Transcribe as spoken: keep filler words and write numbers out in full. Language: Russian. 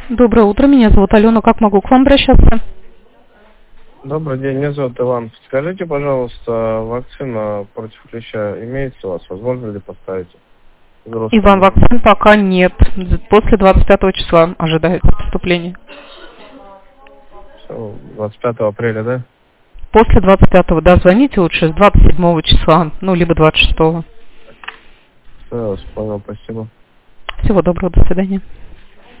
Доброе утро, меня зовут Алена, как могу к вам обращаться? Добрый день, меня зовут Иван. Скажите, пожалуйста, вакцина против клеща имеется у вас? Возможно ли поставить? Взрослым? Иван, вакцин пока нет. После двадцать пятого числа ожидается поступление. Все, двадцать пятого апреля, да? После двадцать пятого, да, звоните лучше с двадцать седьмого числа, ну, либо двадцать шестого. Все, понял, спасибо. Всего доброго, до свидания.